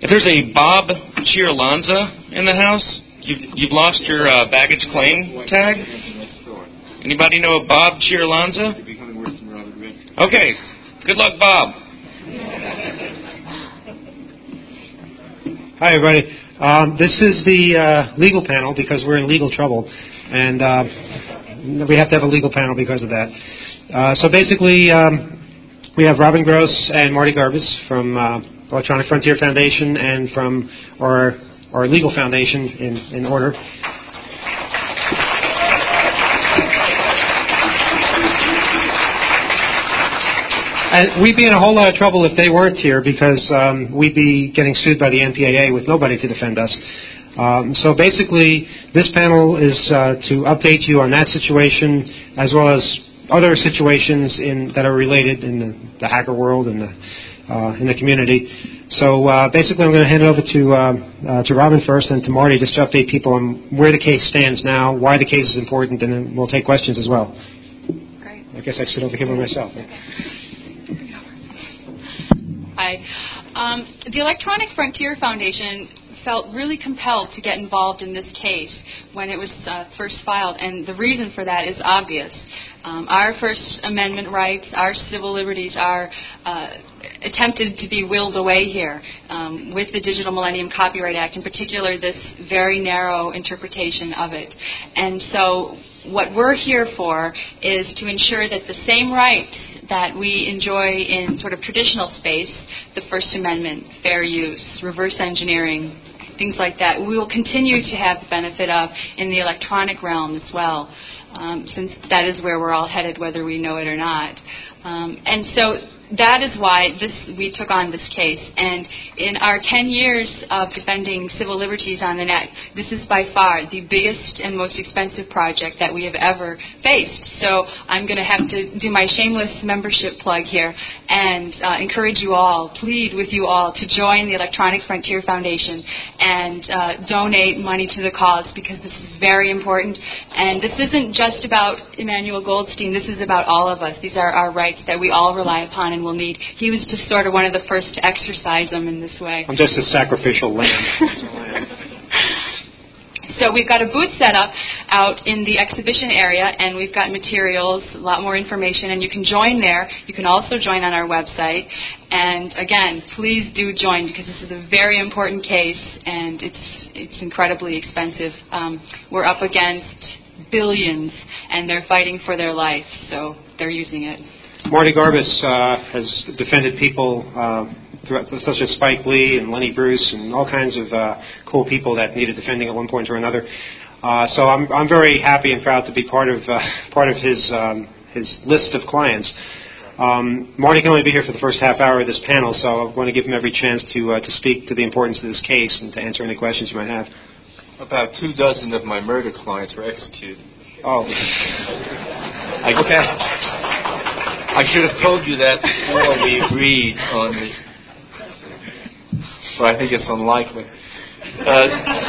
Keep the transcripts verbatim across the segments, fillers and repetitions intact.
There's a Bob Chiarlanza in the house. You've, you've lost your uh, baggage claim tag. Anybody know a Bob Chiarlanza? Okay. Good luck, Bob. Hi, everybody. Um, this is the uh, legal panel because we're in legal trouble, and uh, we have to have a legal panel because of that. Uh, so basically, um, we have Robin Gross and Marty Garbus from uh, Electronic Frontier Foundation and from our, our legal foundation in, in order. And we'd be in a whole lot of trouble if they weren't here because um, we'd be getting sued by the N P A A with nobody to defend us. Um, so basically, this panel is uh, to update you on that situation as well as other situations in, that are related in the, the hacker world and the, uh, in the community. So uh, basically, I'm going to hand it over to uh, uh, to Robin first and to Marty just to update people on where the case stands now, why the case is important, and then we'll take questions as well. Great. I guess I sit over here by myself. Okay. Hi. Um, the Electronic Frontier Foundation felt really compelled to get involved in this case when it was uh, first filed, and the reason for that is obvious. Um, our First Amendment rights, our civil liberties are uh, attempted to be willed away here um, with the Digital Millennium Copyright Act, in particular this very narrow interpretation of it. And so what we're here for is to ensure that the same rights that we enjoy in sort of traditional space, the First Amendment, fair use, reverse engineering, things like that, we will continue to have the benefit of in the electronic realm as well, um, since that is where we're all headed, whether we know it or not. Um, and so that is why this, we took on this case. And in our ten years of defending civil liberties on the net, this is by far the biggest and most expensive project that we have ever faced. So I'm going to have to do my shameless membership plug here and uh, encourage you all, plead with you all to join the Electronic Frontier Foundation and uh, donate money to the cause, because this is very important. And this isn't just about Emmanuel Goldstein. This is about all of us. These are our rights that we all rely upon and will need. He was just sort of one of the first to exercise them in this way. I'm just a sacrificial lamb. So we've got a booth set up out in the exhibition area, and we've got materials, a lot more information, and you can join there. You can also join on our website. And again, please do join, because this is a very important case, and it's it's incredibly expensive. Um, we're up against billions, and they're fighting for their life, so they're using it. Marty Garbus uh, has defended people uh, throughout, such as Spike Lee and Lenny Bruce and all kinds of uh, cool people that needed defending at one point or another. Uh, so I'm I'm very happy and proud to be part of uh, part of his um, his list of clients. Um, Marty can only be here for the first half hour of this panel, so I want to give him every chance to uh, to speak to the importance of this case and to answer any questions you might have. About two dozen of my murder clients were executed. Oh. I, okay. I should have told you that before we agreed on the... But I think it's unlikely. Uh,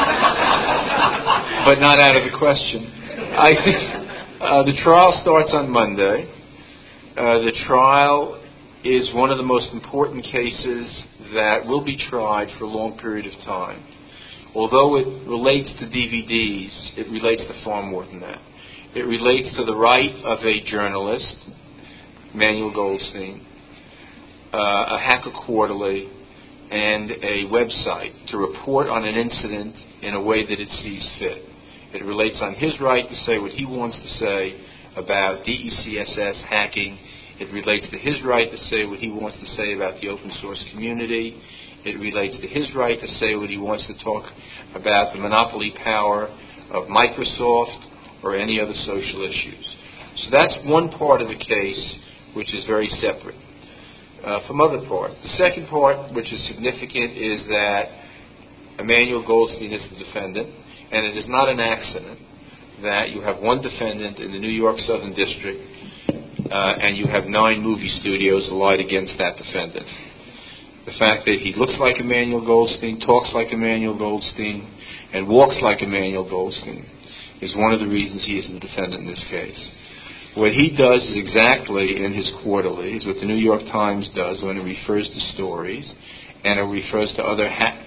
but not out of the question. I think uh, the trial starts on Monday. Uh, the trial is one of the most important cases that will be tried for a long period of time. Although it relates to D V Ds, it relates to far more than that. It relates to the right of a journalist, Emmanuel Goldstein, uh, a Hacker Quarterly, and a website to report on an incident in a way that it sees fit. It relates on his right to say what he wants to say about D E C S S hacking. It relates to his right to say what he wants to say about the open source community. It relates to his right to say what he wants to talk about the monopoly power of Microsoft or any other social issues. So that's one part of the case which is very separate uh, from other parts. The second part, which is significant, is that Emmanuel Goldstein is the defendant, and it is not an accident that you have one defendant in the New York Southern District uh, and you have nine movie studios allied against that defendant. The fact that he looks like Emmanuel Goldstein, talks like Emmanuel Goldstein, and walks like Emmanuel Goldstein is one of the reasons he is the defendant in this case. What he does is exactly in his quarterly is what the New York Times does when it refers to stories and it refers to other ha-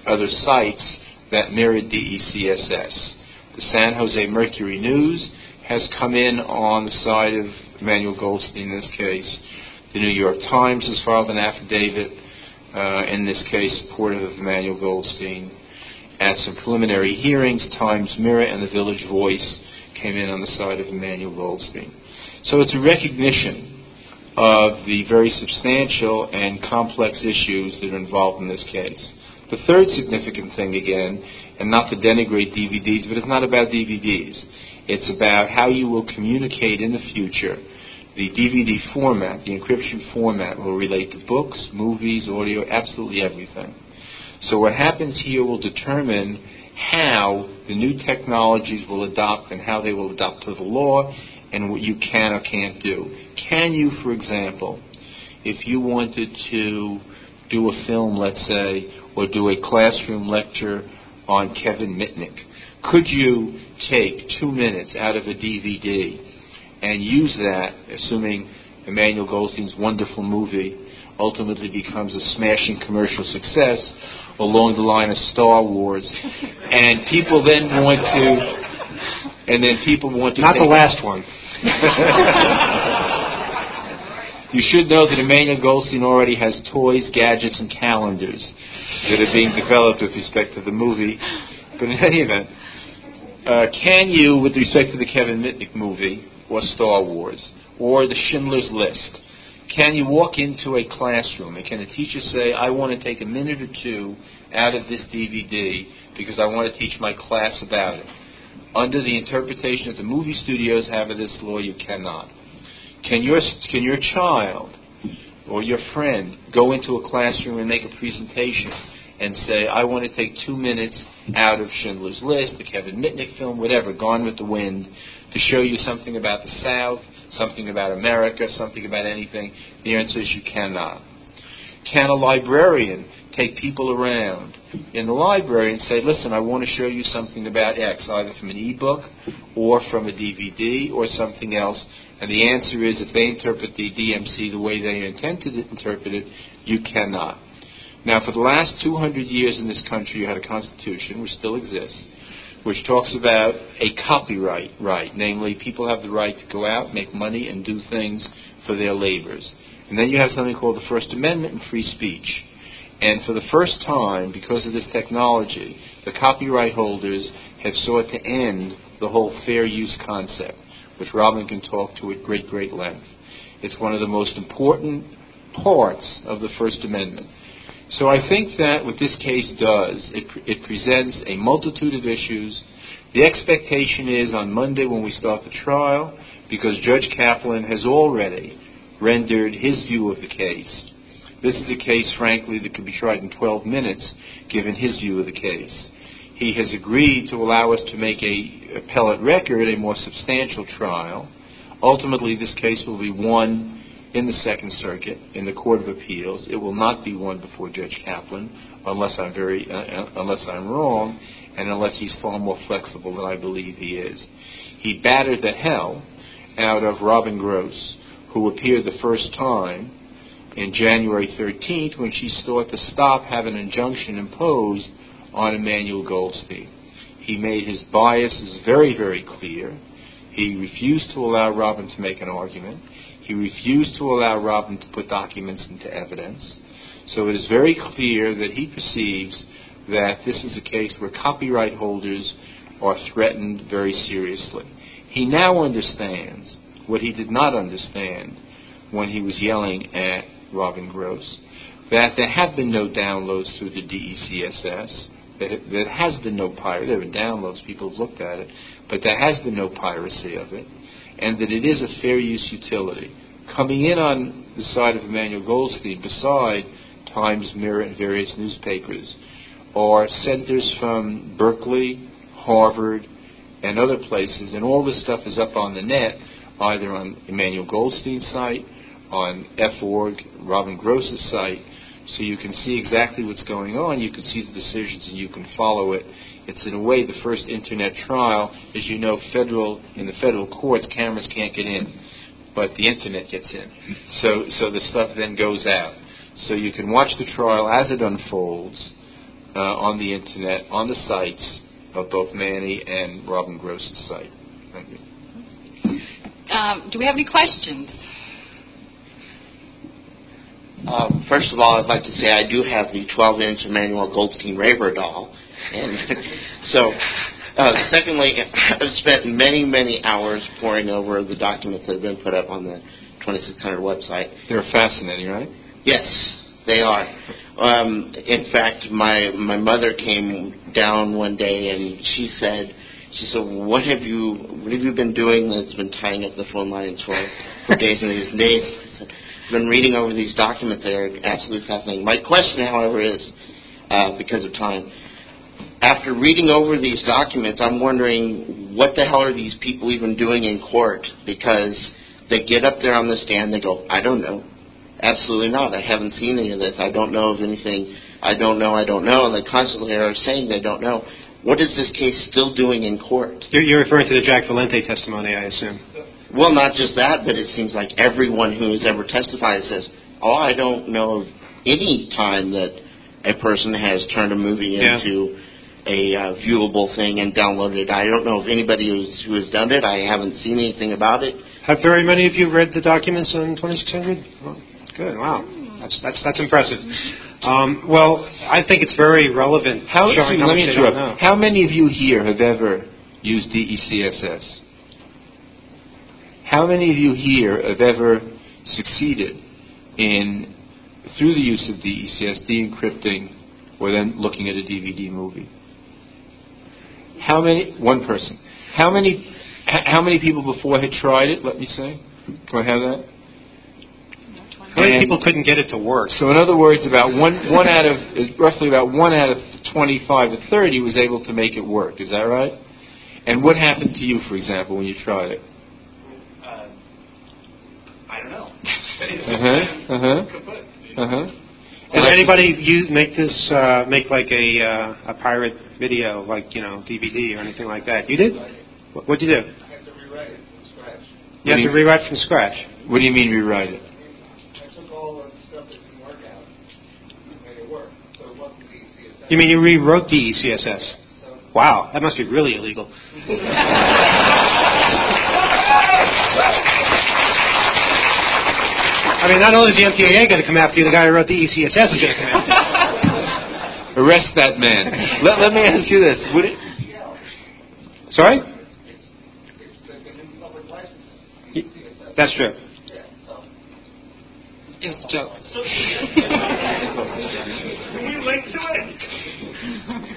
other sites that mirrored D E C S S. The San Jose Mercury News has come in on the side of Emmanuel Goldstein in this case. The New York Times has filed an affidavit, uh, in this case supportive of Emmanuel Goldstein. At some preliminary hearings, Times Mirror and the Village Voice came in on the side of Emmanuel Goldstein. So it's a recognition of the very substantial and complex issues that are involved in this case. The third significant thing, again, and not to denigrate D V Ds, but it's not about D V Ds. It's about how you will communicate in the future. The D V D format, the encryption format, will relate to books, movies, audio, absolutely everything. So what happens here will determine how the new technologies will adopt and how they will adopt to the law and what you can or can't do. Can you, for example, if you wanted to do a film, let's say, or do a classroom lecture on Kevin Mitnick, could you take two minutes out of a D V D and use that, assuming Emmanuel Goldstein's wonderful movie ultimately becomes a smashing commercial success along the line of Star Wars, and people then want to, and then people want to... Not the last one. You should know that Emmanuel Goldstein already has toys, gadgets, and calendars that are being developed with respect to the movie. But in any event, uh, can you, with respect to the Kevin Mitnick movie, or Star Wars, or the Schindler's List, can you walk into a classroom and can a teacher say, I want to take a minute or two out of this D V D because I want to teach my class about it? Under the interpretation that the movie studios have of this law, you cannot. Can your, can your child or your friend go into a classroom and make a presentation and say, I want to take two minutes out of Schindler's List, the Kevin Mitnick film, whatever, Gone with the Wind, to show you something about the South, something about America, something about anything? The answer is you cannot. Can a librarian take people around in the library and say, listen, I want to show you something about X, either from an e-book or from a D V D or something else? And the answer is, if they interpret the D M C the way they intend to interpret it, you cannot. Now, for the last two hundred years in this country, you had a constitution, which still exists, which talks about a copyright right. Namely, people have the right to go out, make money, and do things for their labors. And then you have something called the First Amendment and free speech. And for the first time, because of this technology, the copyright holders have sought to end the whole fair use concept, which Robin can talk to at great, great length. It's one of the most important parts of the First Amendment. So I think that what this case does, it, it presents a multitude of issues. The expectation is on Monday when we start the trial, because Judge Kaplan has already rendered his view of the case. This is a case, frankly, that could be tried in twelve minutes, given his view of the case. He has agreed to allow us to make a appellate record, a more substantial trial. Ultimately, this case will be won in the Second Circuit, in the Court of Appeals. It will not be won before Judge Kaplan, unless I'm very, uh, unless I'm wrong, and unless he's far more flexible than I believe he is. He battered the hell out of Robin Gross, who appeared the first time in January thirteenth when she sought to stop, have an injunction imposed on Emmanuel Goldstein. He made his biases very, very clear. He refused to allow Robin to make an argument. He refused to allow Robin to put documents into evidence. So it is very clear that he perceives that this is a case where copyright holders are threatened very seriously. He now understands what he did not understand when he was yelling at Robin Gross, that there have been no downloads through the D E C S S, that it, there has been no piracy. There have been downloads, people have looked at it, but there has been no piracy of it, and that it is a fair use utility. Coming in on the side of Emmanuel Goldstein, beside Times, Mirror, and various newspapers, are centers from Berkeley, Harvard, and other places, and all this stuff is up on the net, either on Emmanuel Goldstein's site, on F org, Robin Gross's site, so you can see exactly what's going on, you can see the decisions, and you can follow it. It's in a way the first internet trial. As you know, federal in the federal courts, cameras can't get in, but the internet gets in. So, so the stuff then goes out. So you can watch the trial as it unfolds uh, on the Internet, on the sites of both Manny and Robin Gross's site. Thank you. Um, do we have any questions? Um, first of all, I'd like to say I do have the twelve-inch Emmanuel Goldstein Raver doll. And so, uh, secondly, I've spent many, many hours poring over the documents that have been put up on the twenty-six hundred website. They're fascinating, right? Yes, they are. Um, in fact, my my mother came down one day and she said, she said, "What have you what have you been doing that's been tying up the phone lines for for days and days and days?" I said, "I've been reading over these documents. They're absolutely fascinating." My question, however, is uh, because of time. After reading over these documents, I'm wondering what the hell are these people even doing in court? Because they get up there on the stand, they go, "I don't know. Absolutely not. I haven't seen any of this. I don't know of anything. I don't know, I don't know." And they constantly are saying they don't know. What is this case still doing in court? You're, you're referring to the Jack Valente testimony, I assume. Well, not just that, but it seems like everyone who has ever testified says, "Oh, I don't know of any time that a person has turned a movie Yeah. into a uh, viewable thing and downloaded it. I don't know of anybody who's, who has done it. I haven't seen anything about it." Have very many of you read the documents on twenty-six hundred? Well, good, wow. That's that's that's impressive. Um, well, I think it's very relevant. How, showing let how me much they don't interrupt. know. How many of you here have ever used D E C S S? How many of you here have ever succeeded in, through the use of D E C S, de-encrypting or then looking at a D V D movie? How many? One person. How many? How many people before had tried it? Let me say. Can I have that? How many And people couldn't get it to work? So, in other words, about one one out of roughly about one out of twenty-five to thirty was able to make it work. Is that right? And what happened to you, for example, when you tried it? Uh, I don't know. Uh huh. Uh huh. Uh huh. Did anybody you make this uh, make like a uh, a pirate video, like you know D V D or anything like that? You did? What what'd you do? I have to rewrite it from scratch. You have to rewrite from scratch. What do you mean rewrite it? I took all of the stuff that didn't work out and made it work. So it wasn't D E C S S. You mean you rewrote D E C S S? Wow, that must be really illegal. I mean, not only is the M P A A going to come after you, the guy who wrote the D E C S S is going to come after you. Arrest that man. let, let me ask you this. Would it... Sorry? It's, it's the public licenses. D E C S S. That's true. Yeah, so. It was a joke. We link to it.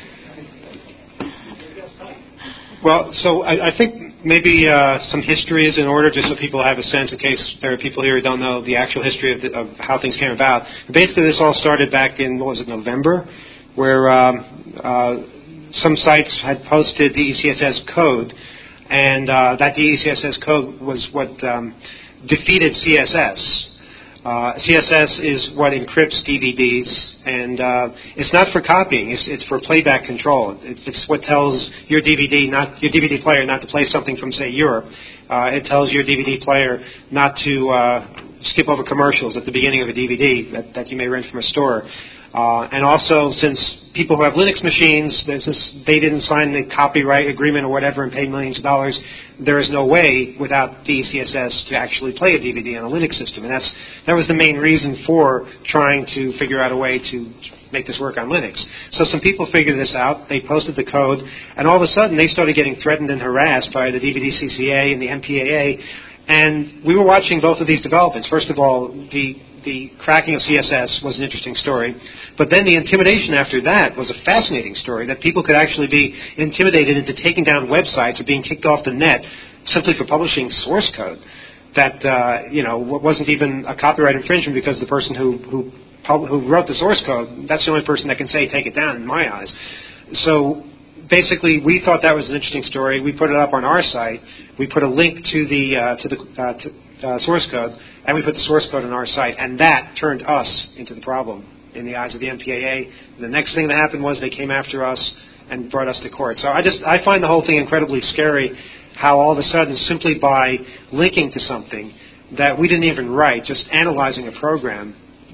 Well, so I, I think maybe uh, some history is in order, just so people have a sense, in case there are people here who don't know the actual history of, the, of how things came about. Basically, this all started back in, what was it, November, where um, uh, some sites had posted D E C S S code, and uh, that D E C S S code was what um, defeated C S S. Uh, C S S is what encrypts D V Ds, and uh, it's not for copying. It's, it's for playback control. It, it's what tells your D V D, not your D V D player, not to play something from, say, Europe. Uh, it tells your D V D player not to uh, skip over commercials at the beginning of a D V D that, that you may rent from a store. Uh, and also, since people who have Linux machines, this, they didn't sign the copyright agreement or whatever and pay millions of dollars, there is no way without D E C S S to actually play a D V D on a Linux system. And that's that was the main reason for trying to figure out a way to make this work on Linux. So some people figured this out. They posted the code, and all of a sudden they started getting threatened and harassed by the D V D C C A and the M P A A. And we were watching both of these developments. First of all, the The cracking of C S S was an interesting story. But then the intimidation after that was a fascinating story, that people could actually be intimidated into taking down websites or being kicked off the net simply for publishing source code that, uh, you know, wasn't even a copyright infringement, because the person who, who, who wrote the source code, that's the only person that can say take it down in my eyes. So basically, we thought that was an interesting story. We put it up on our site. We put a link to the uh, to the uh, to, uh, source code, and we put the source code on our site, and that turned us into the problem in the eyes of the M P A A. And the next thing that happened was they came after us and brought us to court. So I just I find the whole thing incredibly scary, how all of a sudden, simply by linking to something that we didn't even write, just analyzing a program,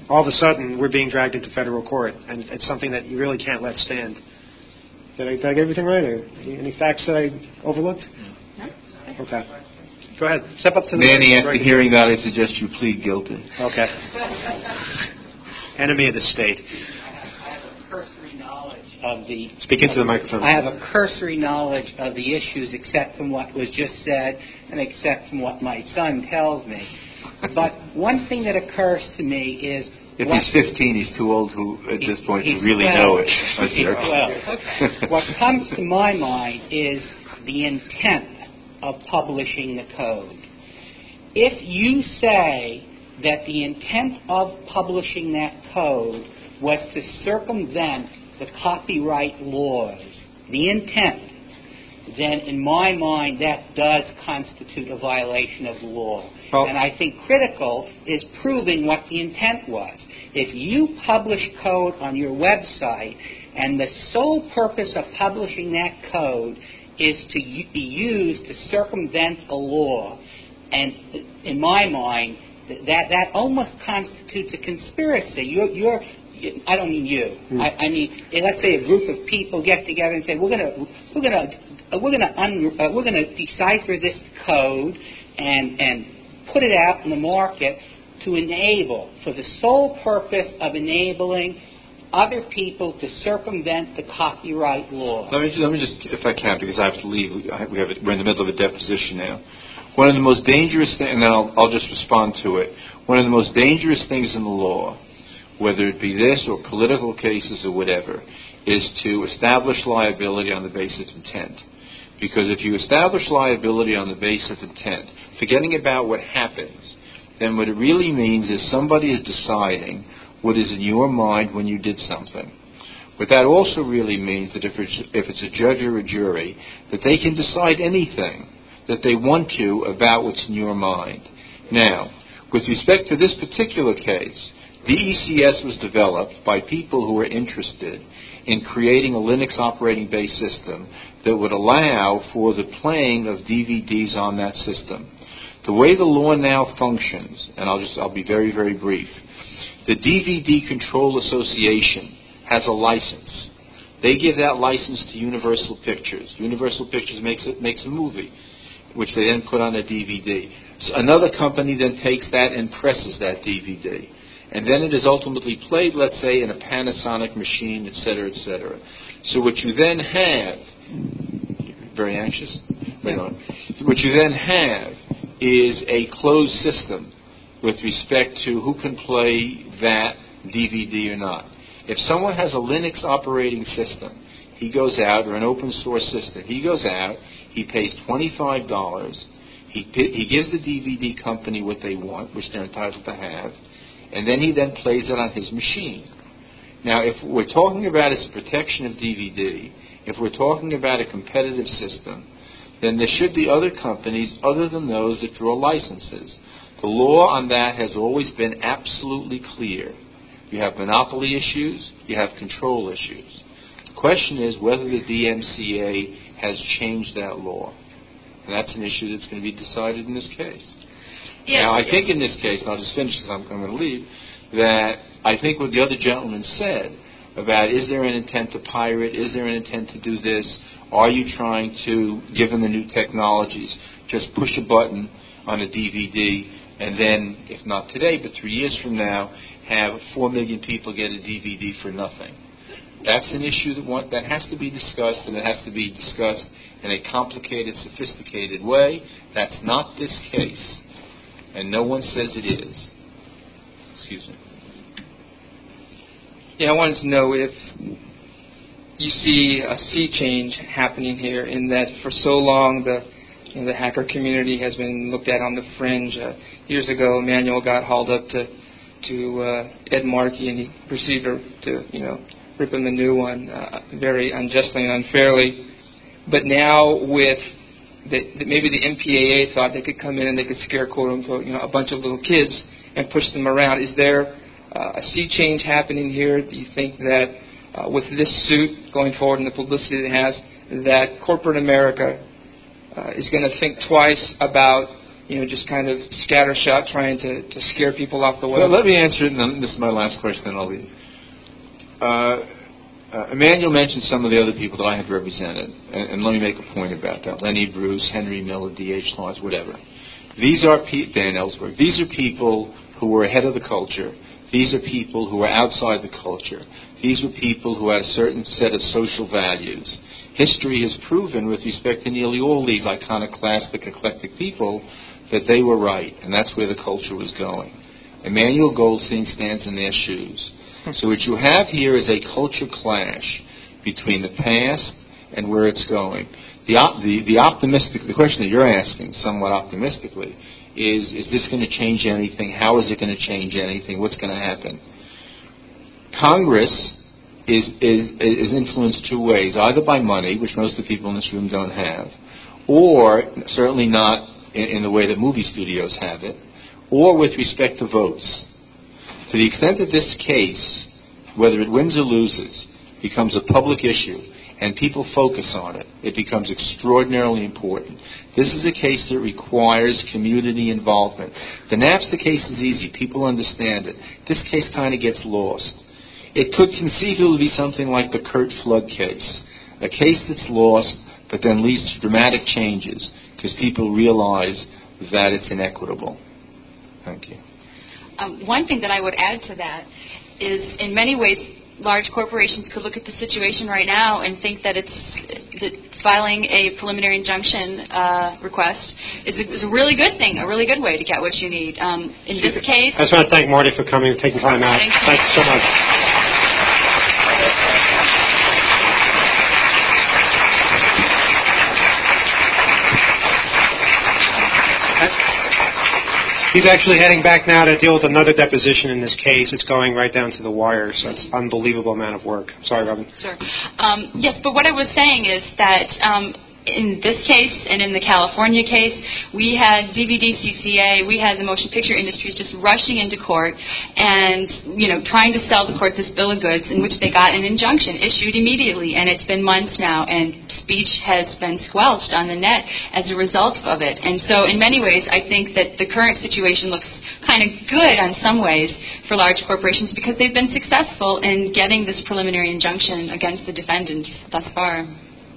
all of a sudden we're being dragged into federal court, and it's something that you really can't let stand. Did I, did I get everything right, or any, any facts that I overlooked? No. Okay. Go ahead. Step up to the Manny, mic. after Right hearing that, I suggest you plead guilty. Okay. Enemy of the state. I have a cursory knowledge of the... Speak into the microphone. I have a cursory knowledge of the issues except from what was just said and except from what my son tells me. But one thing that occurs to me is... If what, he's fifteen, he's too old who, at this point to really twelve. know it. He's twelve. What comes to my mind is the intent of publishing the code. If you say that the intent of publishing that code was to circumvent the copyright laws, the intent, then in my mind that does constitute a violation of the law. Well, and I think critical is proving what the intent was. If you publish code on your website and the sole purpose of publishing that code is to be used to circumvent a law, and in my mind, that that almost constitutes a conspiracy. You're, you're I don't mean you. Mm. I, I mean, let's say a group of people get together and say, we're going to we're going to uh, we're going to un, uh, we're going to decipher this code and and put it out in the market to enable, for the sole purpose of enabling other people to circumvent the copyright law. Let me, let me just, if I can, because I have to leave. We have, we have we're in the middle of a deposition now. One of the most dangerous things, and then I'll, I'll just respond to it. One of the most dangerous things in the law, whether it be this or political cases or whatever, is to establish liability on the basis of intent. Because if you establish liability on the basis of intent, forgetting about what happens, then what it really means is somebody is deciding what is in your mind when you did something. What that also really means that if it's, if it's a judge or a jury, that they can decide anything that they want to about what's in your mind. Now, with respect to this particular case, D E C S was developed by people who were interested in creating a Linux operating-based system that would allow for the playing of D V Ds on that system. The way the law now functions, and I'll just I'll be very, very brief, the D V D Control Association has a license. They give that license to Universal Pictures. Universal Pictures makes it makes a movie, which they then put on a D V D. So another company then takes that and presses that D V D. And then it is ultimately played, let's say, in a Panasonic machine, et cetera, et cetera. So what you then have, very anxious? Wait on. So what you then have is a closed system with respect to who can play that D V D or not. If someone has a Linux operating system, he goes out, or an open source system, he goes out, he pays twenty-five dollars, he, he gives the D V D company what they want, which they're entitled to have, and then he then plays it on his machine. Now, if we're talking about its protection of D V D, if we're talking about a competitive system, then there should be other companies other than those that draw licenses. The law on that has always been absolutely clear. You have monopoly issues, you have control issues. The question is whether the D M C A has changed that law. And that's an issue that's going to be decided in this case. Yes, now, I yes. think in this case, and I'll just finish because I'm, I'm going to leave, that I think what the other gentleman said about is there an intent to pirate, is there an intent to do this, are you trying to, given the new technologies, just push a button on a D V D and then, if not today, but three years from now, have four million people get a D V D for nothing. That's an issue that, want, that has to be discussed, and it has to be discussed in a complicated, sophisticated way. That's not this case, and no one says it is. Excuse me. Yeah, I wanted to know if you see a sea change happening here, in that for so long the you know, the hacker community has been looked at on the fringe. Uh, years ago, Emmanuel got hauled up to to uh, Ed Markey, and he proceeded to, you know, rip him a new one, uh, very unjustly and unfairly. But now with the, the, maybe the M P A A thought they could come in and they could scare, quote unquote, you know, a bunch of little kids and push them around. Is there uh, a sea change happening here? Do you think that uh, with this suit going forward and the publicity it has, that corporate America uh, is going to think twice about you know, just kind of scattershot, trying to, to scare people off the web? Well, let me answer it, and then this is my last question, then I'll leave. Uh, uh, Emmanuel mentioned some of the other people that I have represented, and, and let me make a point about that. Lenny Bruce, Henry Miller, D H Lawrence, whatever. These are pe- Dan Ellsberg. These are people who were ahead of the culture. These are people who were outside the culture. These were people who had a certain set of social values. History has proven, with respect to nearly all these iconoclastic, eclectic people, that they were right, and that's where the culture was going. Emmanuel Goldstein stands in their shoes. So what you have here is a culture clash between the past and where it's going. The, op- the, the optimistic, the question that you're asking, somewhat optimistically, is, is this going to change anything? How is it going to change anything? What's going to happen? Congress is, is, is influenced two ways, either by money, which most of the people in this room don't have, or certainly not in, in the way that movie studios have it, or with respect to votes. To the extent that this case, whether it wins or loses, becomes a public issue, and people focus on it, it becomes extraordinarily important. This is a case that requires community involvement. The Napster case is easy. People understand it. This case kind of gets lost. It could conceivably be something like the Kurt Flood case, a case that's lost but then leads to dramatic changes because people realize that it's inequitable. Thank you. Um, one thing that I would add to that is, in many ways, large corporations could look at the situation right now and think that it's that filing a preliminary injunction uh, request is a, is a really good thing, a really good way to get what you need. Um, in this case, I just want to thank Marty for coming and taking time out. Thanks. Thanks so much. He's actually heading back now to deal with another deposition in this case. It's going right down to the wire, so it's an unbelievable amount of work. Sorry, Robin. Sure. Um, yes, but what I was saying is that um, in this case and in the California case, we had D V D C C A, we had the motion picture industries just rushing into court and, you know, trying to sell the court this bill of goods in which they got an injunction issued immediately, and it's been months now, and speech has been squelched on the net as a result of it. And so in many ways, I think that the current situation looks kind of good on some ways for large corporations because they've been successful in getting this preliminary injunction against the defendants thus far.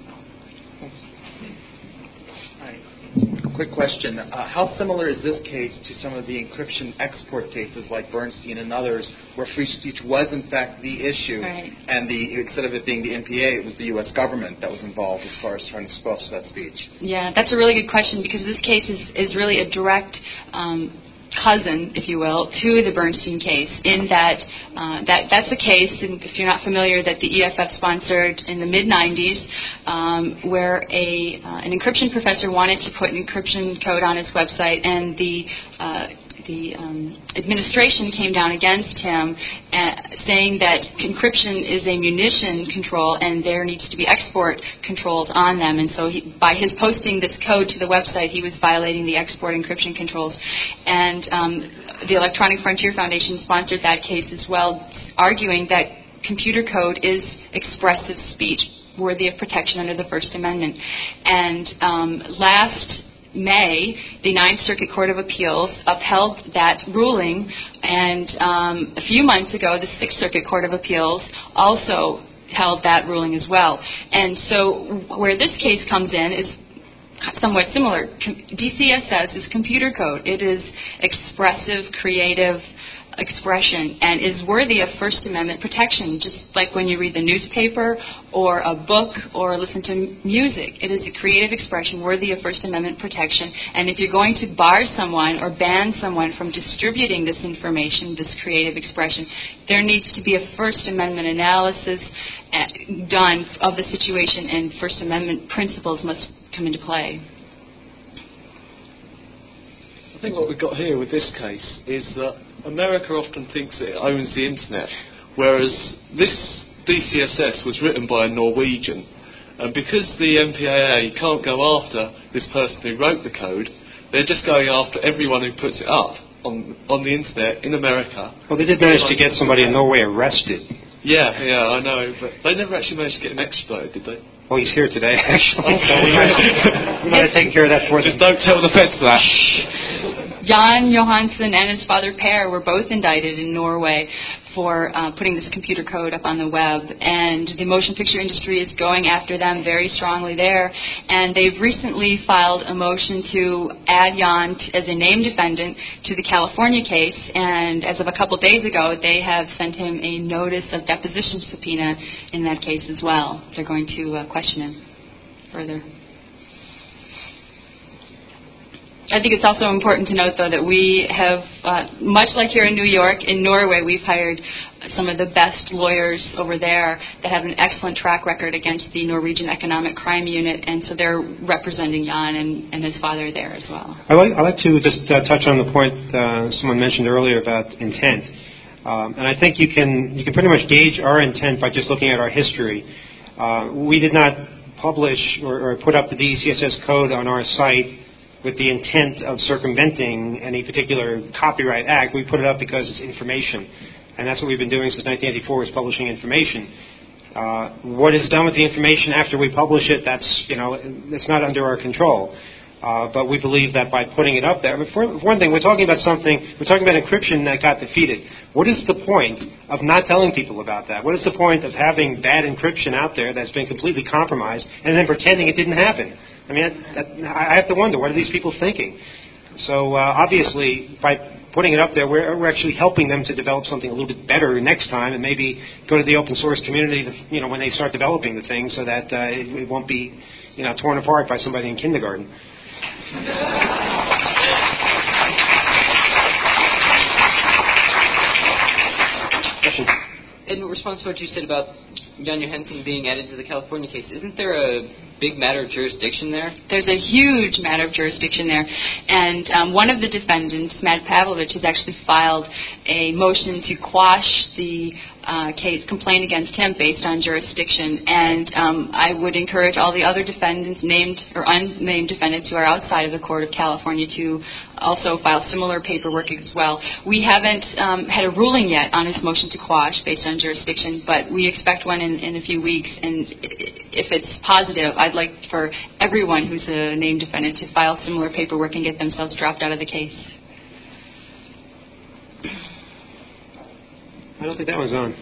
Quick question. Uh, how similar is this case to some of the encryption export cases like Bernstein and others where free speech was in fact the issue, right, and the instead of it being the N P A, it was the U S government that was involved as far as trying to squelch that speech? Yeah, that's a really good question because this case is, is really a direct um, cousin, if you will, to the Bernstein case in that uh, that that's a case, and if you're not familiar, that the E F F sponsored in the mid nineties um, where a uh, an encryption professor wanted to put an encryption code on his website, and the uh, the um, administration came down against him uh, saying that encryption is a munition control and there needs to be export controls on them. And so he, by his posting this code to the website, he was violating the export encryption controls. And um, the Electronic Frontier Foundation sponsored that case as well, arguing that computer code is expressive speech worthy of protection under the First Amendment. And um, last May, the Ninth Circuit Court of Appeals upheld that ruling, and um, a few months ago, the Sixth Circuit Court of Appeals also held that ruling as well. And so where this case comes in is somewhat similar. D C S S is computer code. It is expressive, creative expression and is worthy of First Amendment protection, just like when you read the newspaper or a book or listen to music. It is a creative expression worthy of First Amendment protection, and if you're going to bar someone or ban someone from distributing this information, this creative expression, there needs to be a First Amendment analysis done of the situation, and First Amendment principles must come into play. I think what we've got here with this case is that America often thinks it owns the internet, whereas this D C S S was written by a Norwegian, and because the M P A A can't go after this person who wrote the code, they're just going after everyone who puts it up on on the internet in America. Well, they did manage to get somebody in Norway arrested. Yeah, yeah, I know, but they never actually managed to get him extradited, did they? Well, he's here today, actually. So we might, we might have taken care of that for them. Just don't tell the feds that. Jan Johansen and his father Per were both indicted in Norway for uh, putting this computer code up on the web, and the motion picture industry is going after them very strongly there. And they've recently filed a motion to add Jan t- as a named defendant to the California case, and as of a couple days ago, they have sent him a notice of deposition subpoena in that case as well. They're going to uh, question him further. I think it's also important to note, though, that we have, uh, much like here in New York, in Norway, we've hired some of the best lawyers over there that have an excellent track record against the Norwegian Economic Crime Unit, and so they're representing Jan and, and his father there as well. I'd like, I'd like to just uh, touch on the point uh, someone mentioned earlier about intent. Um, and I think you can you can pretty much gauge our intent by just looking at our history. Uh, we did not publish or, or put up the D E C S S code on our site with the intent of circumventing any particular copyright act. We put it up because it's information. And that's what we've been doing since nineteen eighty-four, is publishing information. Uh, what is done with the information after we publish it, that's, you know, it's not under our control. Uh, but we believe that by putting it up there, for, for one thing, we're talking about something, we're talking about encryption that got defeated. What is the point of not telling people about that? What is the point of having bad encryption out there that's been completely compromised and then pretending it didn't happen? I mean, that, that, I have to wonder, what are these people thinking? So uh, obviously, by putting it up there, we're, we're actually helping them to develop something a little bit better next time, and maybe go to the open source community, to, you know, when they start developing the thing, so that uh, it, it won't be, you know, torn apart by somebody in kindergarten. Question. In response to what you said about Jan Johansen being added to the California case, isn't there a big matter of jurisdiction there? There's a huge matter of jurisdiction there. And um, one of the defendants, Matt Pavlovich, has actually filed a motion to quash the uh, case, complaint against him based on jurisdiction. And um, I would encourage all the other defendants, named or unnamed defendants who are outside of the Court of California, to also file similar paperwork as well. We haven't um, had a ruling yet on his motion to quash based on jurisdiction, but we expect one in, in a few weeks. And if it's positive, I'd like for everyone who's a named defendant to file similar paperwork and get themselves dropped out of the case. I don't think that was on.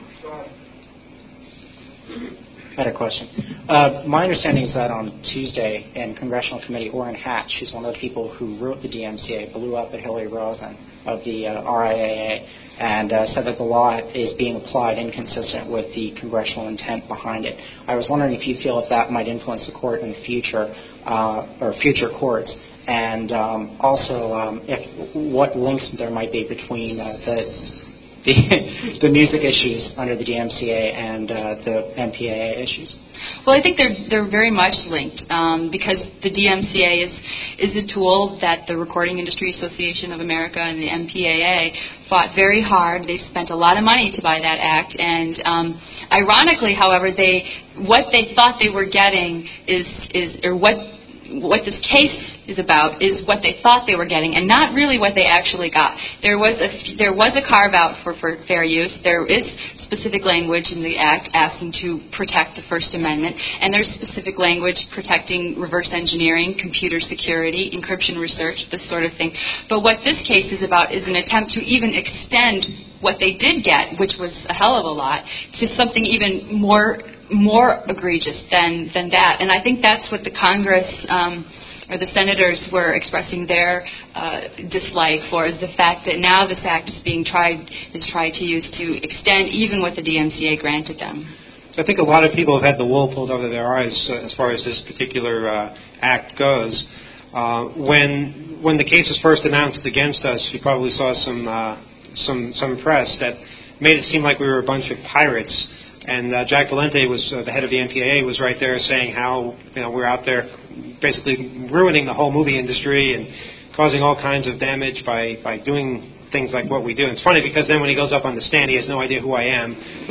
I had a question. Uh, my understanding is that on Tuesday in Congressional Committee, Orrin Hatch, who's one of the people who wrote the D M C A, blew up at Hillary Rosen of the uh, R I A A, and uh, said that the law is being applied inconsistent with the congressional intent behind it. I was wondering if you feel if that might influence the court in the future, uh, or future courts, and um, also um, if what links there might be between uh, the The, the music issues under the D M C A and uh, the M P A A issues? Well, I think they're they're very much linked um, because the D M C A is is a tool that the Recording Industry Association of America and the M P A A fought very hard. They spent a lot of money to buy that act, and um, ironically, however, they what they thought they were getting is is or what. what this case is about is what they thought they were getting, and not really what they actually got. There was a there was a carve out for, for fair use. There is specific language in the Act asking to protect the First Amendment, and there's specific language protecting reverse engineering, computer security, encryption research, this sort of thing. But what this case is about is an attempt to even extend what they did get, which was a hell of a lot, to something even more more egregious than, than that. And I think that's what the Congress um, or the senators were expressing their uh, dislike for, is the fact that now this act is being tried is tried to use to extend even what the D M C A granted them. So I think a lot of people have had the wool pulled over their eyes uh, as far as this particular uh, act goes. Uh, when when the case was first announced against us, you probably saw some uh, some some press that made it seem like we were a bunch of pirates. And uh, Jack Valente, was uh, the head of the M P A A, was right there saying how, you know, we're out there basically ruining the whole movie industry and causing all kinds of damage by, by doing things like what we do. And it's funny because then when he goes up on the stand, he has no idea who I am.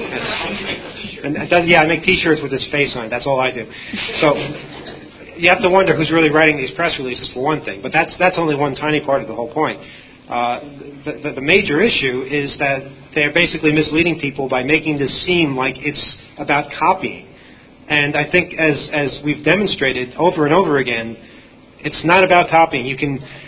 And, and does, yeah, I make T-shirts with his face on it. That's all I do. So you have to wonder who's really writing these press releases, for one thing. But that's that's only one tiny part of the whole point. Uh, the, the, the major issue is that they're basically misleading people by making this seem like it's about copying. And I think as, as we've demonstrated over and over again, it's not about copying. You can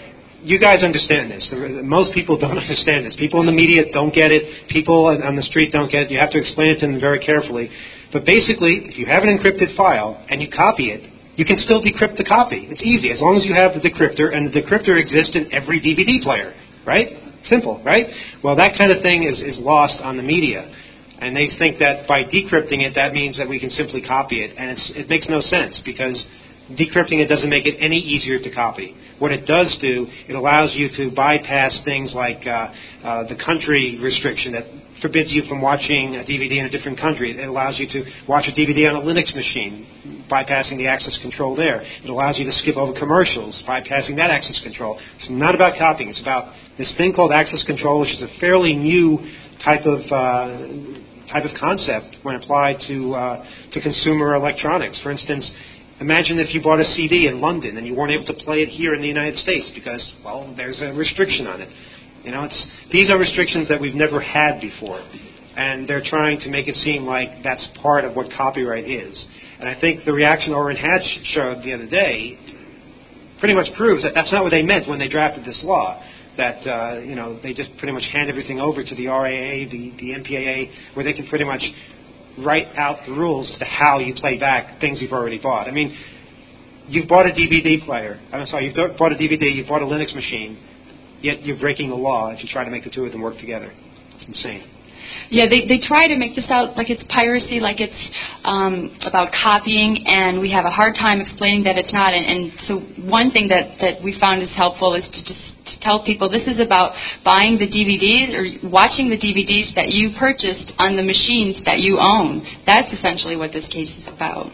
you guys understand this. Most people don't understand this. People in the media don't get it. People on the street don't get it. You have to explain it to them very carefully. But basically, if you have an encrypted file and you copy it, you can still decrypt the copy. It's easy, as long as you have the decryptor, and the decryptor exists in every D V D player, right? Simple, right? Well, that kind of thing is, is lost on the media. And they think that by decrypting it, that means that we can simply copy it. And it's, it makes no sense, because decrypting it doesn't make it any easier to copy. What it does do, it allows you to bypass things like uh, uh, the country restriction that forbids you from watching a D V D in a different country. It allows you to watch a D V D on a Linux machine, bypassing the access control there. It allows you to skip over commercials, bypassing that access control. It's not about copying. It's about this thing called access control, which is a fairly new type of uh, type of concept when applied to uh, to consumer electronics. For instance, imagine if you bought a C D in London and you weren't able to play it here in the United States because, well, there's a restriction on it. You know, it's these are restrictions that we've never had before, and they're trying to make it seem like that's part of what copyright is. And I think the reaction Orrin Hatch showed the other day pretty much proves that that's not what they meant when they drafted this law. That uh, you know, they just pretty much hand everything over to the R A A, the, the M P A A, where they can pretty much write out the rules as to how you play back things you've already bought. I mean, you've bought a D V D player. I'm sorry, you've bought a D V D, you've bought a Linux machine, yet you're breaking the law if you try to make the two of them work together. It's insane. Yeah, they they try to make this out like it's piracy, like it's um, about copying, and we have a hard time explaining that it's not. And, and so one thing that, that we found is helpful is to just to tell people this is about buying the D V Ds or watching the D V Ds that you purchased on the machines that you own. That's essentially what this case is about.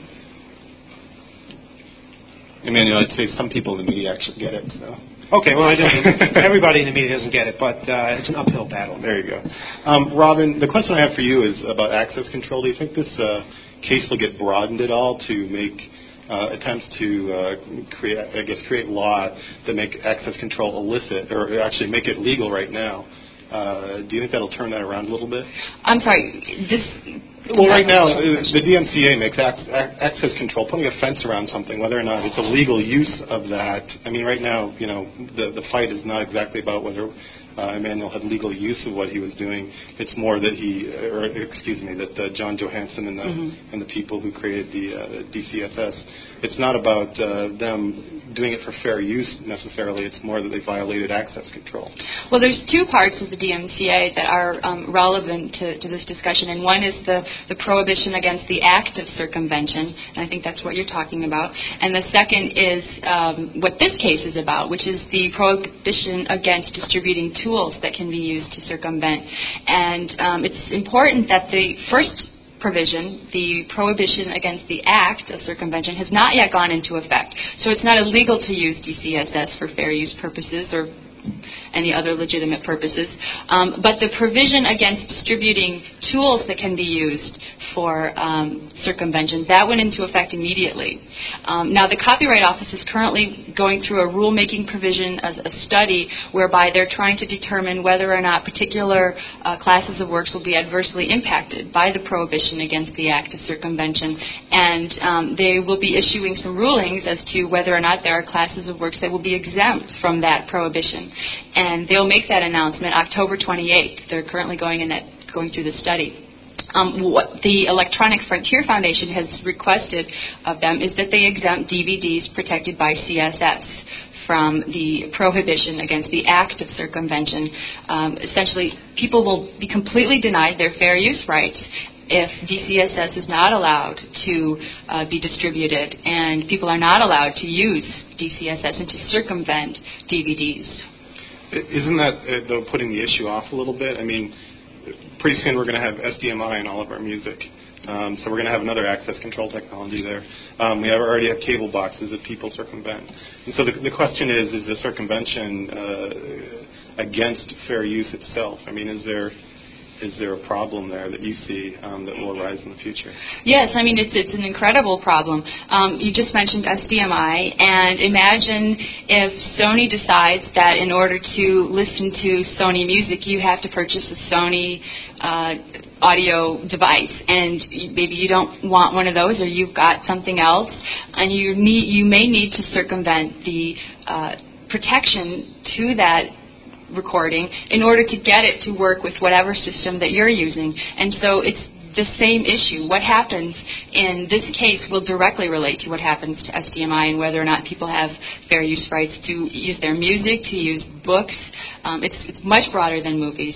Emmanuel, I'd say some people in the media actually get it. So. Okay, well, I don't, everybody in the media doesn't get it, but uh, it's an uphill battle. There you go. Um, Robin, the question I have for you is about access control. Do you think this uh, case will get broadened at all to make uh, attempts to uh, create, I guess, create law that make access control illicit, or actually make it legal right now? Uh, do you think that'll turn that around a little bit? I'm sorry, this... Well, right now, the D M C A makes ac- access control, putting a fence around something, whether or not it's a legal use of that. I mean, right now, you know, the, the fight is not exactly about whether uh, Emmanuel had legal use of what he was doing. It's more that he, or excuse me, that uh, John Johansson and the, mm-hmm. and the people who created the uh, D C S S, it's not about uh, them doing it for fair use necessarily. It's more that they violated access control. Well, there's two parts of the D M C A that are um, relevant to, to this discussion, and one is the, the prohibition against the act of circumvention, and I think that's what you're talking about. And the second is um, what this case is about, which is the prohibition against distributing tools that can be used to circumvent. And um, it's important that the first provision, the prohibition against the act of circumvention, has not yet gone into effect. So it's not illegal to use D C S S for fair use purposes or any other legitimate purposes. Um, but the provision against distributing tools that can be used for um, circumvention, that went into effect immediately. Um, now, the Copyright Office is currently going through a rulemaking provision, a, a study, whereby they're trying to determine whether or not particular uh, classes of works will be adversely impacted by the prohibition against the act of circumvention. And um, they will be issuing some rulings as to whether or not there are classes of works that will be exempt from that prohibition. And they'll make that announcement October twenty-eighth. They're currently going in that, going through the study. Um, what the Electronic Frontier Foundation has requested of them is that they exempt D V Ds protected by C S S from the prohibition against the act of circumvention. Um, essentially, people will be completely denied their fair use rights if D C S S is not allowed to uh, be distributed, and people are not allowed to use D C S S and to circumvent D V Ds. Isn't that, uh, though, putting the issue off a little bit? I mean, pretty soon we're going to have S D M I in all of our music. Um, so we're going to have another access control technology there. Um, we have, already have cable boxes that people circumvent. And so the, the question is, is the circumvention uh, against fair use itself? I mean, is there... Is there a problem there that you see um, that will arise in the future? Yes, I mean, it's it's an incredible problem. Um, you just mentioned S D M I, and imagine if Sony decides that in order to listen to Sony music, you have to purchase a Sony uh, audio device, and maybe you don't want one of those, or you've got something else, and you need you may need to circumvent the uh, protection to that recording in order to get it to work with whatever system that you're using. And so it's the same issue. What happens in this case will directly relate to what happens to S D M I and whether or not people have fair use rights to use their music, to use books. Um, it's, it's much broader than movies.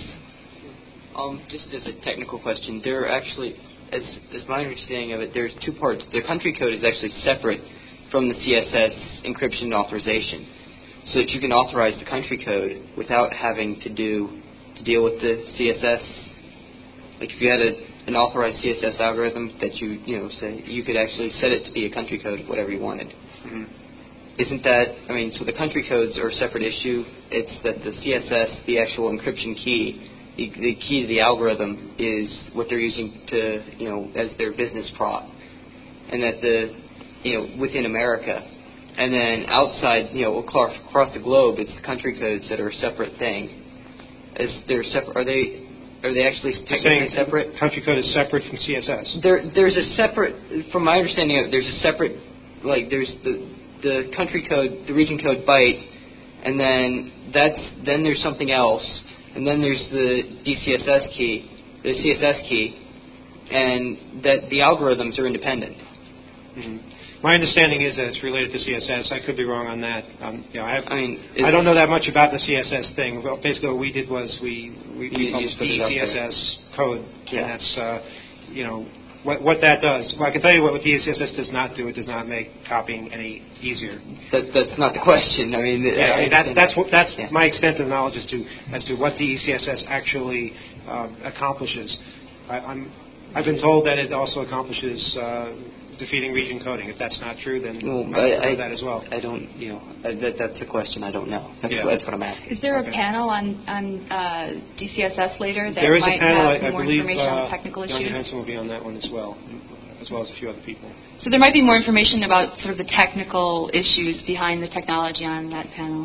Um, just as a technical question, there are actually, as, as my understanding of it, there's two parts. The country code is actually separate from the C S S encryption authorization, so that you can authorize the country code without having to do to deal with the C S S. Like if you had a, an authorized C S S algorithm that you you know say you could actually set it to be a country code, whatever you wanted. Mm-hmm. Isn't that? I mean, so the country codes are a separate issue. It's that the C S S, the actual encryption key, the, the key to the algorithm is what they're using to you know as their business prop, and that the you know within America. And then outside, you know, across, across the globe, it's the country codes that are a separate thing. Is they're separate? Are they? Are they actually technically separate? Country code is separate from C S S. There, there's a separate. From my understanding of it, there's a separate. Like there's the the country code, the region code byte, and then that's then there's something else, and then there's the D C S S key, the C S S key, and that the algorithms are independent. Mm-hmm. My understanding is that it's related to C S S. I could be wrong on that. Um, you know, I, have, I mean, I don't know that much about the C S S thing. Well, basically, what we did was we we, we published the C S S code, yeah. and that's uh, you know what what that does. Well, I can tell you what, what the C S S does not do. It does not make copying any easier. That that's not the question. I mean, yeah, I mean that, that's what that's yeah. my extent of knowledge as to as to what the C S S actually uh, accomplishes. I, I'm I've been told that it also accomplishes. Uh, defeating region coding. If that's not true, then well, I, I know that as well. I don't, you know, I, that, that's a question I don't know. That's, yeah. that's what I'm asking. Is there okay. a panel on, on uh, D C S S later that there is might a panel, have I, I more believe, information uh, on the technical John issues? Johansson will be on that one as well, as well as a few other people. So there might be more information about sort of the technical issues behind the technology on that panel.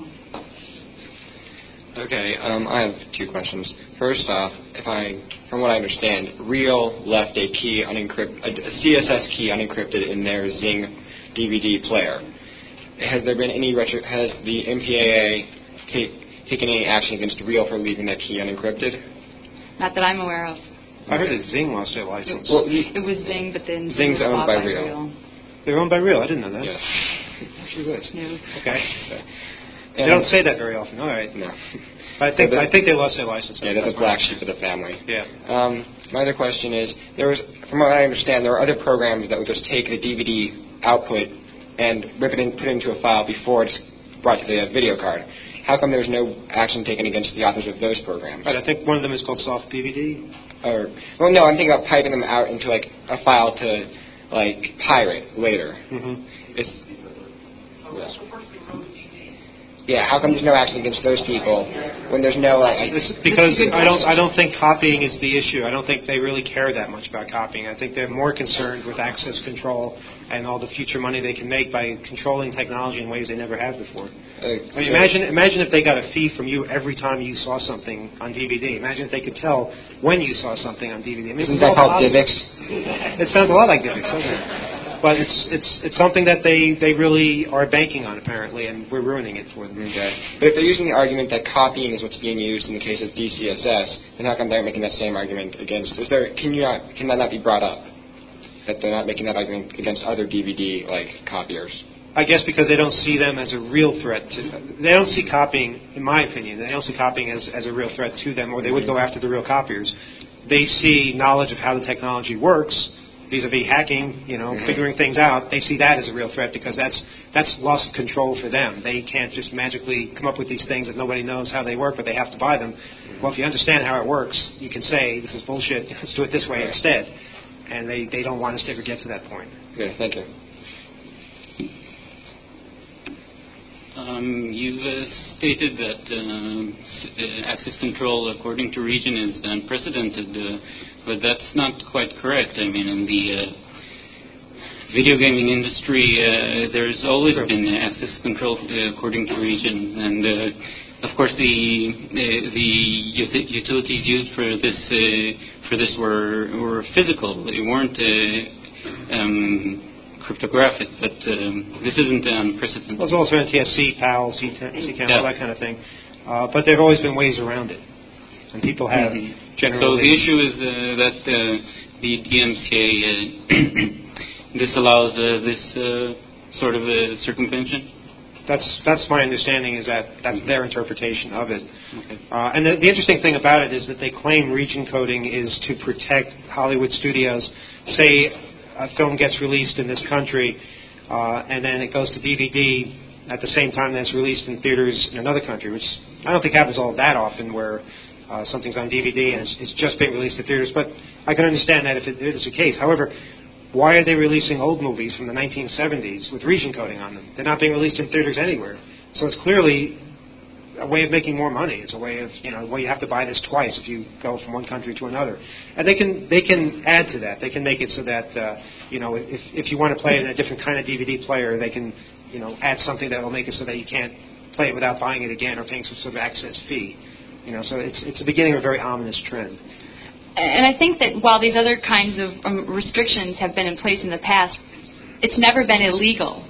Okay, um, I have two questions. First off, if I, from what I understand, Real left a key unencrypted, a C S S key unencrypted in their Zing D V D player. Has there been any retro? Has the M P A A take, taken any action against Real for leaving that key unencrypted? Not that I'm aware of. I heard that Zing lost their license. Well, it was Zing, but then Zing's Zing was owned by, by Real. Real. They're owned by Real. I didn't know that. Yes. Actually, was. No. Okay. okay. They don't say that very often. All right. No. But I think so the, I think they lost their license. Yeah, they're the black sheep of the family. Yeah. Um, my other question is, there was, from what I understand, there are other programs that would just take the D V D output and rip it in, put it into a file before it's brought to the video card. How come there's no action taken against the authors of those programs? Right, I think one of them is called Soft D V D. Or, well, no, I'm thinking about piping them out into like a file to like pirate later. Mm-hmm. It's, yeah. Yeah, how come there's no action against those people when there's no like? Because I don't, I don't think copying is the issue. I don't think they really care that much about copying. I think they're more concerned with access control and all the future money they can make by controlling technology in ways they never have before. Uh, I mean, so imagine, imagine if they got a fee from you every time you saw something on D V D. Imagine if they could tell when you saw something on D V D. I mean, isn't that called DivX? It sounds a lot like DivX, doesn't it? But it's it's it's something that they, they really are banking on, apparently, and we're ruining it for them. Okay. But if they're using the argument that copying is what's being used in the case of D C S S, then how come they're making that same argument against? Is there can you not can that not be brought up? That they're not making that argument against other D V D like copiers? I guess because they don't see them as a real threat to. They don't see copying, in my opinion, they don't see copying as, as a real threat to them, or they would go after the real copiers. They see knowledge of how the technology works, vis-a-vis hacking, you know, mm-hmm. figuring things out. They see that as a real threat because that's that's lost control for them. They can't just magically come up with these things that nobody knows how they work, but they have to buy them. Mm-hmm. Well, if you understand how it works, you can say, this is bullshit, let's do it this way instead. And they, they don't want us to ever get to that point. Okay, thank you. Um, you've uh, stated that uh, access control according to region is unprecedented, uh, but that's not quite correct. I mean, in the uh, video gaming industry, uh, there's always been access control uh, according to region, and uh, of course the uh, the utilities used for this uh, for this were were physical. They weren't uh, um, cryptographic, but um, this isn't unprecedented. There's also N T S C, PAL, C CAN, yeah. all that kind of thing. Uh, but there have always been ways around it. And people have mm-hmm. generally... So the issue is uh, that uh, the D M C A uh, disallows uh, this uh, sort of uh, circumvention? That's that's my understanding, is that that's mm-hmm. their interpretation of it. Okay. Uh, and the, the interesting thing about it is that they claim region coding is to protect Hollywood studios. Say a film gets released in this country, uh, and then it goes to D V D at the same time that it's released in theaters in another country, which I don't think happens all that often, where uh, something's on D V D and it's, it's just being released in theaters. But I can understand that if it is the case. However, why are they releasing old movies from the nineteen seventies with region coding on them? They're not being released in theaters anywhere. So it's clearly a way of making more money. It's a way of, you know, well, you have to buy this twice if you go from one country to another. And they can they can add to that. They can make it so that, uh, you know, if if you want to play it in a different kind of D V D player, they can, you know, add something that will make it so that you can't play it without buying it again or paying some sort of access fee. You know, so it's it's the beginning of a very ominous trend. And I think that while these other kinds of um, restrictions have been in place in the past, it's never been illegal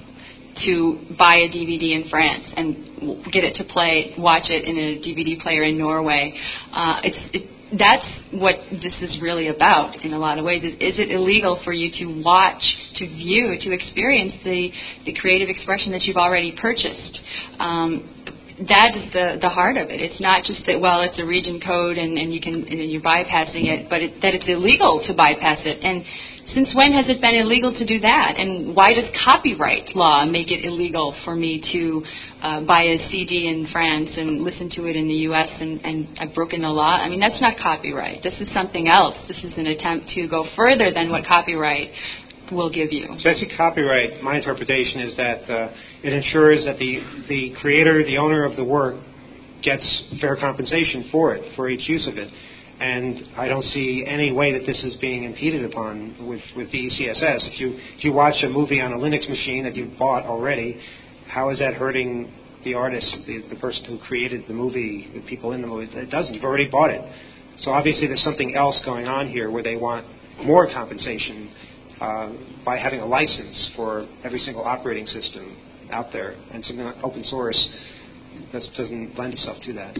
to buy a D V D in France and get it to play, watch it in a D V D player in Norway. Uh, it's it, that's what this is really about in a lot of ways. Is, is it illegal for you to watch, to view, to experience the, the creative expression that you've already purchased? Um, that is the, the heart of it. It's not just that, well, it's a region code and, and you can and you're bypassing it, but it, that it's illegal to bypass it. And since when has it been illegal to do that? And why does copyright law make it illegal for me to uh, buy a C D in France and listen to it in the U S and, and I've broken the law? I mean, that's not copyright. This is something else. This is an attempt to go further than what copyright will give you. So I see copyright, my interpretation is that uh, it ensures that the, the creator, the owner of the work, gets fair compensation for it, for each use of it. And I don't see any way that this is being impeded upon with, with the E C S S. If you if you watch a movie on a Linux machine that you've bought already, how is that hurting the artist, the, the person who created the movie, the people in the movie? It doesn't. You've already bought it. So obviously there's something else going on here where they want more compensation uh, by having a license for every single operating system out there. And something like open source that doesn't lend itself to that.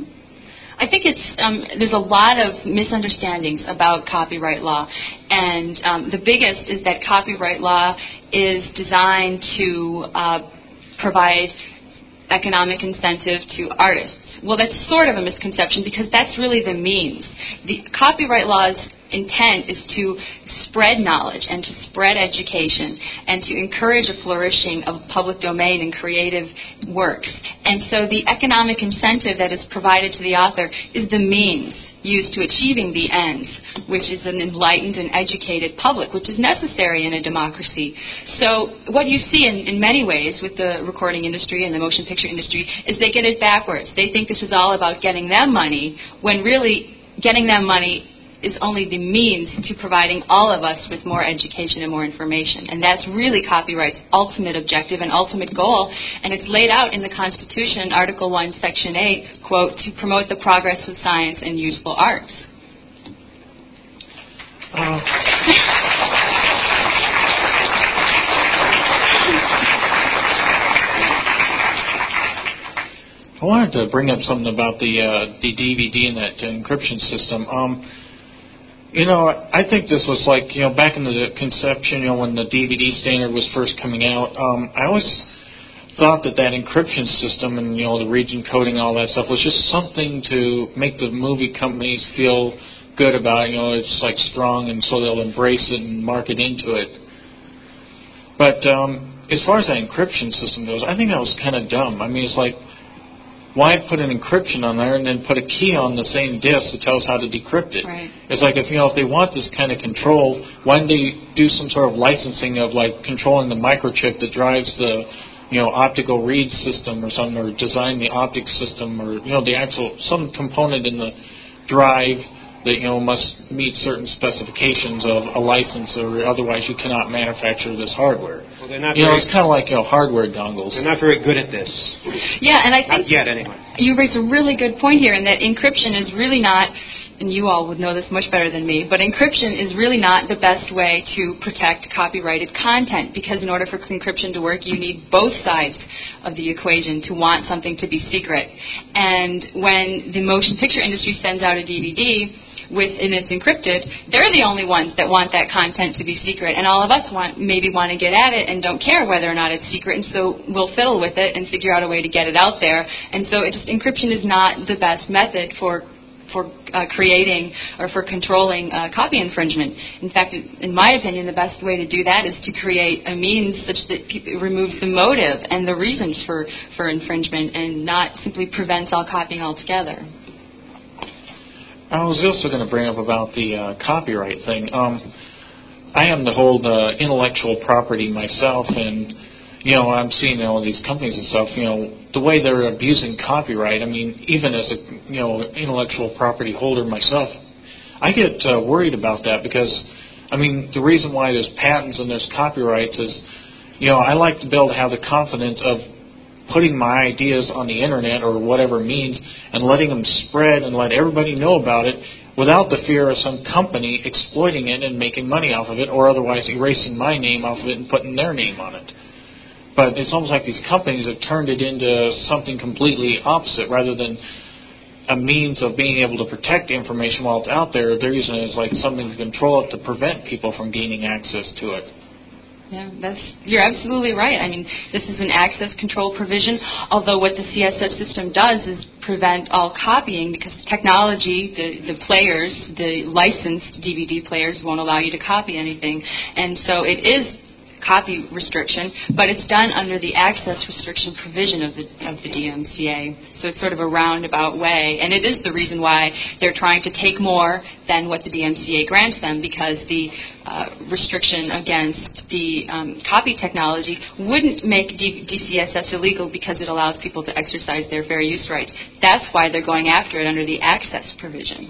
I think it's um, there's a lot of misunderstandings about copyright law, and um, the biggest is that copyright law is designed to uh, provide economic incentive to artists. Well, that's sort of a misconception because that's really the means. The copyright law's intent is to spread knowledge and to spread education and to encourage a flourishing of public domain and creative works. And so the economic incentive that is provided to the author is the means used to achieving the ends, which is an enlightened and educated public, which is necessary in a democracy. So what you see in, in many ways with the recording industry and the motion picture industry is they get it backwards. They think this is all about getting them money, when really getting them money is only the means to providing all of us with more education and more information. And that's really copyright's ultimate objective and ultimate goal. And it's laid out in the Constitution, Article one, Section eight, quote, to promote the progress of science and useful arts. Uh, I wanted to bring up something about the, uh, the D V D and that uh, encryption system. Um, You know, I think this was like, you know, back in the conception, you know, when the D V D standard was first coming out, um, I always thought that that encryption system and, you know, the region coding and all that stuff was just something to make the movie companies feel good about, you know, it's like strong and so they'll embrace it and market into it. But um, as far as that encryption system goes, I think that was kind of dumb. I mean, it's like, why put an encryption on there and then put a key on the same disk that tells how to decrypt it? Right. It's like, if you know, if they want this kind of control, why don't they do some sort of licensing of like controlling the microchip that drives the, you know, optical read system or something, or design the optics system, or, you know, the actual, some component in the drive that, you know, must meet certain specifications of a license, or otherwise you cannot manufacture this hardware. Well, they're not you know, very, it's kind of like, you know, hardware dongles. They're not very good at this. Yeah, and I think not yet, anyway. You raise a really good point here, in that encryption is really not and you all would know this much better than me, but encryption is really not the best way to protect copyrighted content, because in order for encryption to work, you need both sides of the equation to want something to be secret. And when the motion picture industry sends out a D V D with and it's encrypted, they're the only ones that want that content to be secret, and all of us want maybe want to get at it and don't care whether or not it's secret, and so we'll fiddle with it and figure out a way to get it out there. And so it just, encryption is not the best method for for uh, creating or for controlling uh, copy infringement. In fact, in my opinion, the best way to do that is to create a means such that pe- it removes the motive and the reasons for, for infringement and not simply prevents all copying altogether. I was also going to bring up about the uh, copyright thing. Um, I happen to hold uh, intellectual property myself, and you know, I'm seeing all these companies and stuff, you know, the way they're abusing copyright. I mean, even as a, you know, intellectual property holder myself, I get uh, worried about that because, I mean, the reason why there's patents and there's copyrights is, you know, I like to be able to have the confidence of putting my ideas on the internet or whatever means and letting them spread and let everybody know about it without the fear of some company exploiting it and making money off of it, or otherwise erasing my name off of it and putting their name on it. But it's almost like these companies have turned it into something completely opposite. Rather than a means of being able to protect the information while it's out there, they're using it as like something to control it to prevent people from gaining access to it. Yeah, that's, you're absolutely right. I mean, this is an access control provision, although what the C S S system does is prevent all copying, because technology, the, the players, the licensed D V D players won't allow you to copy anything. And so it is copy restriction, but it's done under the access restriction provision of the of the D M C A. So it's sort of a roundabout way, and it is the reason why they're trying to take more than what the D M C A grants them, because the uh, restriction against the um, copy technology wouldn't make D- DCSS illegal because it allows people to exercise their fair use rights. That's why they're going after it under the access provision.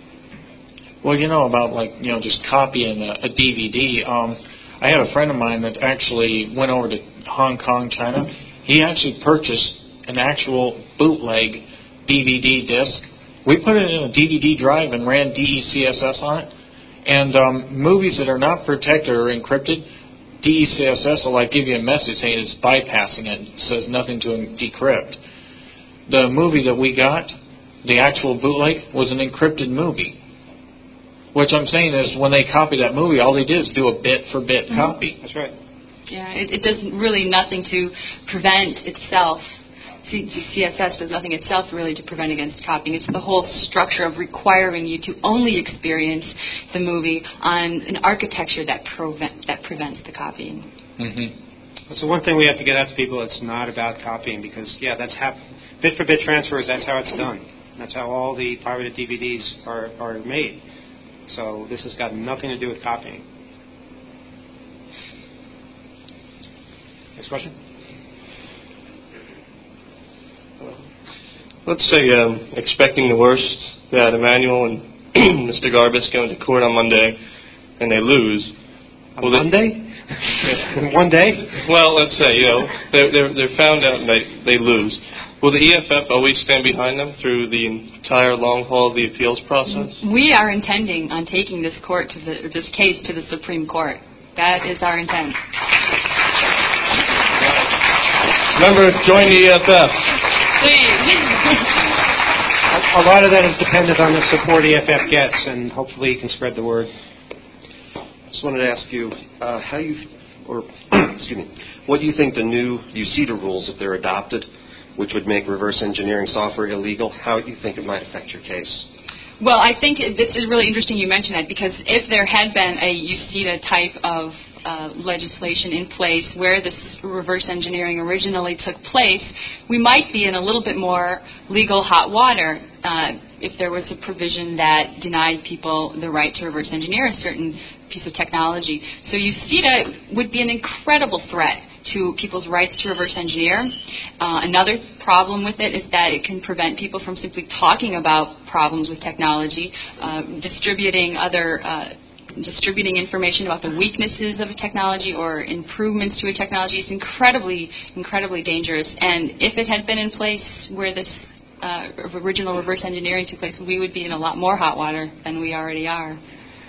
Well, you know about like you know just copying a, a D V D. Um, I had a friend of mine that actually went over to Hong Kong, China. He actually purchased an actual bootleg D V D disc. We put it in a D V D drive and ran D E C S S on it. And um, movies that are not protected or encrypted, D E C S S will like give you a message saying it's bypassing it. It says nothing to decrypt. The movie that we got, the actual bootleg, was an encrypted movie. Which I'm saying is when they copy that movie, all they did is do a bit-for-bit Mm-hmm. copy. That's right. Yeah, it, it does really nothing to prevent itself. C- CSS does nothing itself really to prevent against copying. It's the whole structure of requiring you to only experience the movie on an architecture that prevent that prevents the copying. Mm-hmm. So one thing we have to get out to people, it's not about copying, because yeah, that's hap- bit-for-bit transfers. That's how it's done. That's how all the pirated D V Ds are are made. So this has got nothing to do with copying. Next question. Let's say um, expecting the worst, that Emmanuel and Mister Garbus go into court on Monday and they lose. On Will Monday? They, One day? Well, let's say, you know, they're, they're, they're found out and they, they lose. Will the E F F always stand behind them through the entire long haul of the appeals process? We are intending on taking this court to the, this case to the Supreme Court. That is our intent. Remember, join the E F F. Please. A, a lot of that is dependent on the support E F F gets, and hopefully you can spread the word. Just wanted to ask you uh, how you, or excuse me, what do you think the new U C E T A rules, if they're adopted, which would make reverse engineering software illegal, how do you think it might affect your case? Well, I think this is really interesting you mention that, because if there had been a U C E T A type of uh, legislation in place where this reverse engineering originally took place, we might be in a little bit more legal hot water uh, if there was a provision that denied people the right to reverse engineer a certain piece of technology. So U C E T A would be an incredible threat to people's rights to reverse engineer. Uh, another problem with it is that it can prevent people from simply talking about problems with technology, uh, distributing other uh, distributing information about the weaknesses of a technology or improvements to a technology is incredibly, incredibly dangerous. And if it had been in place where this uh, original reverse engineering took place, we would be in a lot more hot water than we already are.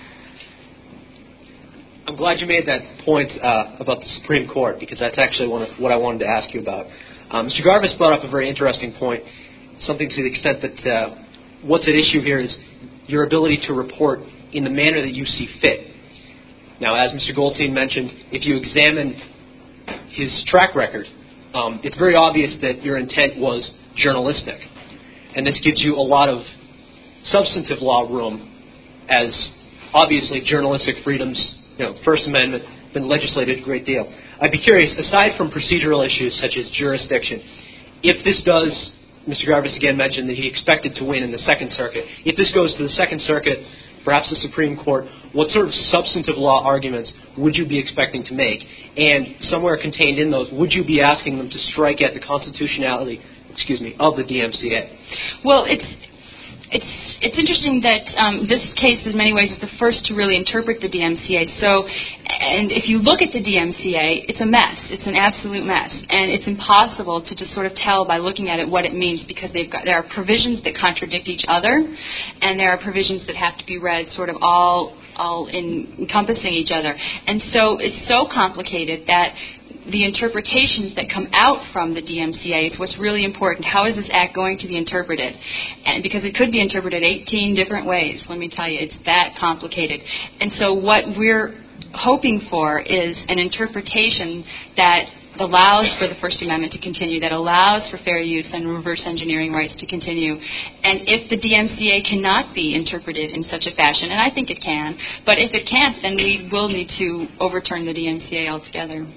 I'm glad you made that point uh, about the Supreme Court, because that's actually one of what I wanted to ask you about. Um, Mister Garvis brought up a very interesting point, something to the extent that uh, what's at issue here is your ability to report in the manner that you see fit. Now, as Mister Goldstein mentioned, if you examine his track record, um, it's very obvious that your intent was journalistic. And this gives you a lot of substantive law room, as obviously journalistic freedoms, you know, First Amendment, been legislated a great deal. I'd be curious, aside from procedural issues such as jurisdiction, if this does, Mister Garvis again mentioned that he expected to win in the Second Circuit. If this goes to the Second Circuit, perhaps the Supreme Court, what sort of substantive law arguments would you be expecting to make? And somewhere contained in those, would you be asking them to strike at the constitutionality, excuse me, of the D M C A? Well, it's it's it's interesting that um, this case, in many ways, is the first to really interpret the D M C A. So, and if you look at the D M C A, it's a mess. It's an absolute mess, and it's impossible to just sort of tell by looking at it what it means, because they've got there are provisions that contradict each other, and there are provisions that have to be read sort of all all in encompassing each other. And so it's so complicated that the interpretations that come out from the D M C A is what's really important. How is this act going to be interpreted? And because it could be interpreted eighteen different ways, let me tell you, it's that complicated. And so what we're hoping for is an interpretation that allows for the First Amendment to continue, that allows for fair use and reverse engineering rights to continue. And if the D M C A cannot be interpreted in such a fashion, and I think it can, but if it can't, then we will need to overturn the D M C A altogether.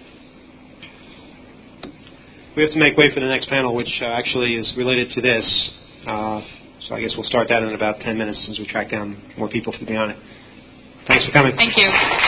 We have to make way for the next panel, which uh, actually is related to this. Uh, so I guess we'll start that in about ten minutes as we track down more people to be on it. Thanks for coming. Thank you.